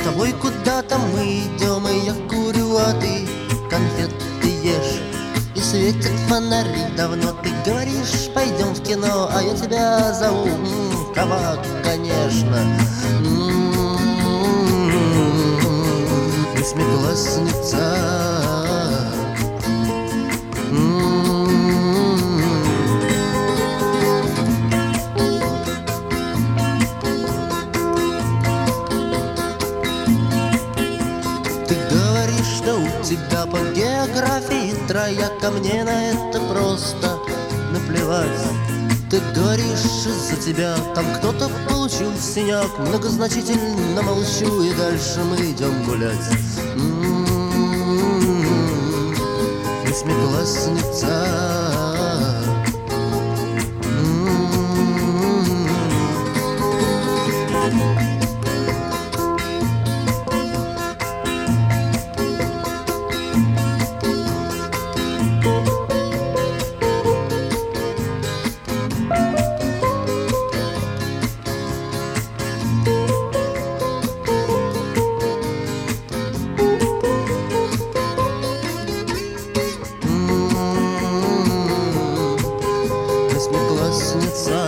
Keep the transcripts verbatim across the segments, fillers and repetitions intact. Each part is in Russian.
тобой куда-то мы идем, и я курю, а ты конфеты ешь. И светят фонари давно, ты говоришь, пойдем в кино, а я тебя зову, м-м, кабак, конечно. М-м-м, восьмиклассница. Ты говоришь, что у тебя по географии трояка, мне на это просто наплевать. Ты говоришь, из-за тебя там кто-то получил синяк. Многозначительно молчу, и дальше мы идем гулять. М-м-м, восьмиклассница. Восьмиклассница.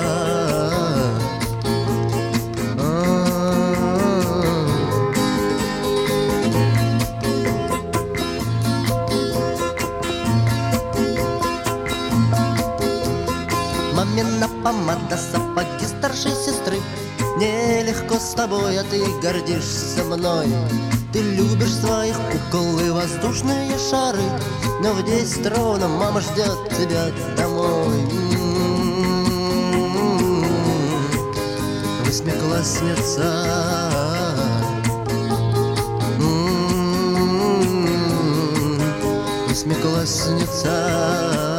Мамина помада, сапоги старшей сестры. Нелегко с тобой, а ты гордишься мной. Ты любишь своих кукол и воздушные шары, но в десять ровно мама ждет тебя домой. Восьмиклассница. Восьмиклассница.